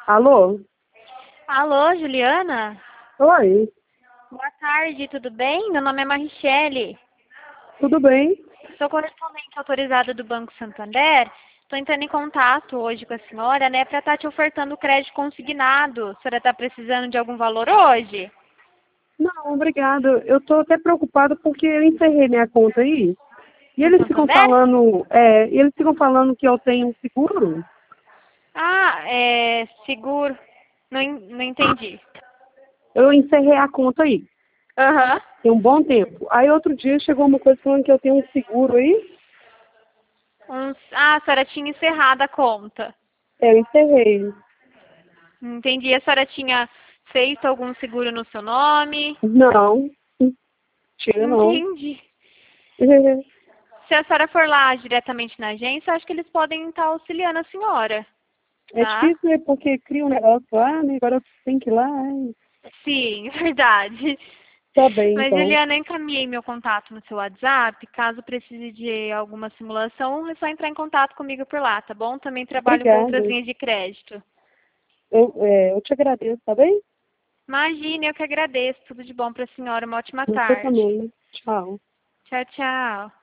Alô? Alô, Juliana? Oi, Boa tarde, tudo bem? Meu nome é Marichele. tudo bem? Sou correspondente autorizada do Banco Santander. Estou entrando em contato hoje com a senhora, né, para estar te ofertando crédito consignado. A senhora está precisando de algum valor hoje? Não, obrigado. Eu tô até preocupada porque eu encerrei minha conta aí. E No Santander? eles ficam falando que eu tenho seguro. Ah, seguro. Não entendi. Eu encerrei a conta aí, Aham. tem um bom tempo. Aí outro dia chegou uma coisa falando que eu tenho um seguro aí. A senhora tinha encerrado a conta. Eu encerrei. Entendi. A senhora tinha feito algum seguro no seu nome? Não, tira não. Entendi. Se a senhora for lá diretamente na agência, acho que eles podem estar auxiliando a senhora, É tá? difícil, né? Porque cria um negócio lá, né? Agora tem que ir lá. Ai. Sim, verdade. Tá bem, Mas, então. Juliana, eu encaminhei meu contato no seu WhatsApp. Caso precise de alguma simulação, é só entrar em contato comigo por lá, tá bom? Também trabalho com Obrigada. outras linhas de crédito. Eu te agradeço, tá bem? Imagine, eu que agradeço. Tudo de bom para a senhora. Uma ótima Você tarde. também. Tchau. Tchau, tchau.